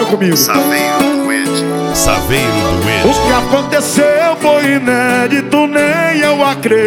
comigo. Saveiro do Ed. O que aconteceu foi inédito, nem eu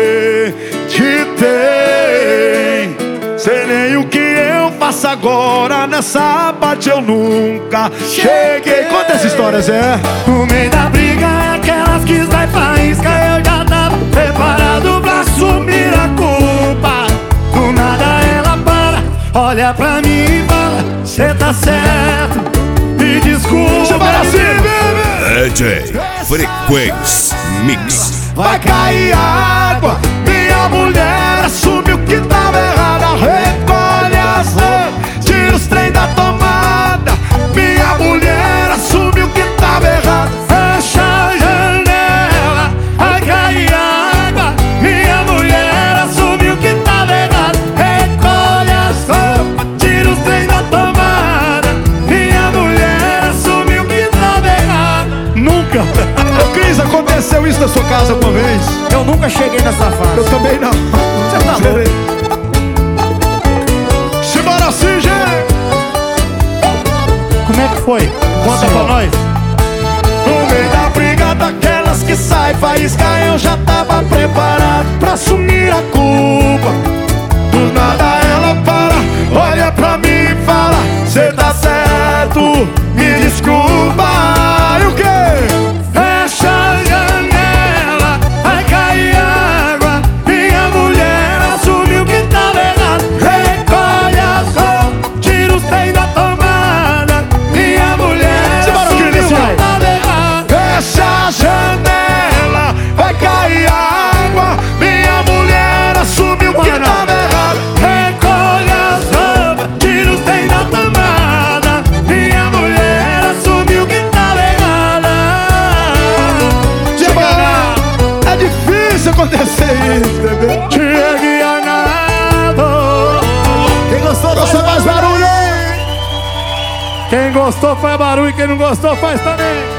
acreditei. Sei nem o que eu faço agora, nessa parte eu nunca cheguei. Conta essa história, Zé. No meio da briga, aquelas que sai faísca, eu já tava preparado pra assumir a culpa. Do nada ela para, olha pra mim e fala: cê tá certo, me desculpa. Chama assim, DJ Frequência Mix. vai cair água, minha mulher assume o que tava errado. Recolhe as roupas, tira os trem da tomada. Minha mulher assume o que tava errado. Fecha a janela, vai cair água. Minha mulher assume o que tava errado. Recolhe as roupas, tira os trem da tomada. Minha mulher assume o que tava errado. Nunca. Ô Cris, aconteceu isso na sua casa uma vez? Eu nunca cheguei nessa fase. Eu também não. Você tá louco? Simbora assim, gente. Como é que foi? Conta pra nós. No meio da briga daquelas que sai faísca, eu já tava preparado pra assumir a culpa. Do nada ela para, olha pra mim e fala: cê tá certo, me desculpa. E o quê? Fecha a janela, vai cair água. Minha mulher assume o que tava errado. Recolhe as roupas, tira os trem da tomada. Minha mulher assume o que tava errado. Fecha a janela, vai cair água. Minha mulher assume o que tava errado. Recolhe as roupas, tira os trem da tomada. Minha mulher assume o que tava errado. É difícil acontecer isso, bebê. Chegue a nada. Quem gostou, gosta mais barulho. Quem gostou faz barulho, quem não gostou faz também.